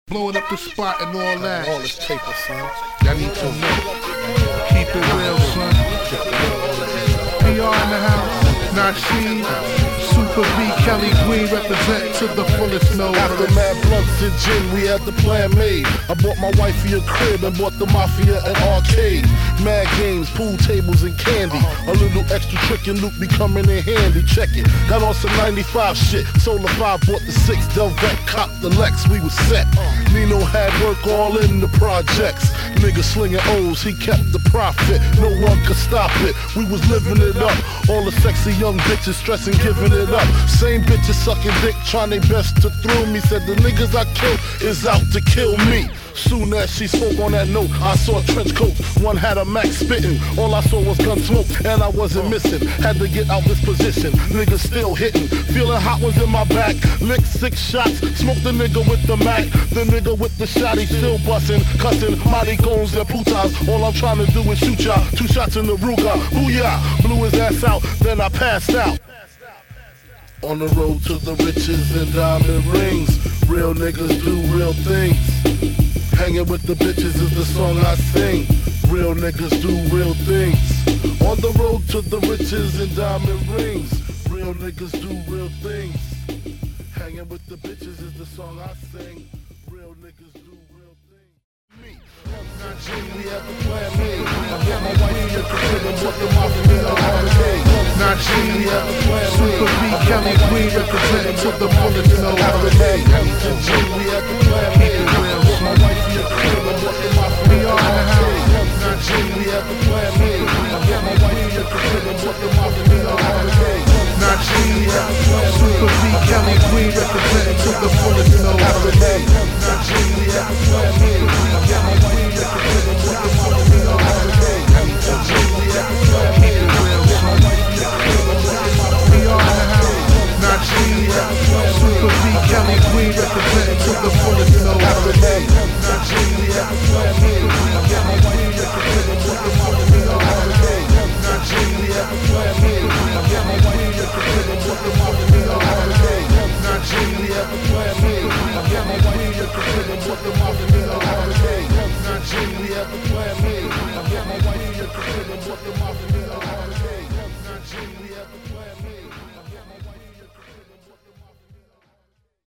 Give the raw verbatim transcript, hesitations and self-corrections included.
Blowing up the spot and all that. All this paper, son. Y'all need to know. Keep it real, son. P R in the house. Nasheed. Super B. Kelly Green represent to the fullest no. After mad blunts and gin, we had the plan made. I bought my wifey a crib and bought the mafia an arcade. Mad games, pool tables and candy. A little extra trick and loot be coming in handy. Check it. Got on some ninety-five shit. Solar five, bought the six. Delvet, cop the Lex. We was set. Nino had work all in the projects. Nigga slinging O's, he kept the profit. No one could stop it. We was living it up. All the sexy young bitches stressing, giving it up. Same bitches sucking dick, trying their best to thrill me. Said the niggas I killed is out to kill me. Soon as she spoke on that note, I saw trench coats. One had a Max spitting. All I saw was gun smoke, and I wasn't missing. Had to get out this position. Niggas still hitting. Feeling hot was in my back. Licked six shots. Smoked the nigga with the Mac. The nigga with the shot, he still busting, cussing. Mighty goons and putas. All I'm trying to do is shoot y'all. Two shots in the Ruger. Booyah. Blew his ass out. Then I passed out. On the road to the riches and diamond rings. Real niggas do real things. Hanging with the bitches is the song I sing. Real niggas do real things. On the road to the riches and diamond rings. Real niggas do real things. Hanging with the bitches is the song I sing. Real niggas do real things. Me. We have the plan made. I bought my wife a crib and bought the mafia an arcade. Nasheed. Super B. Kelly Green represent to the fullest no. We have the plan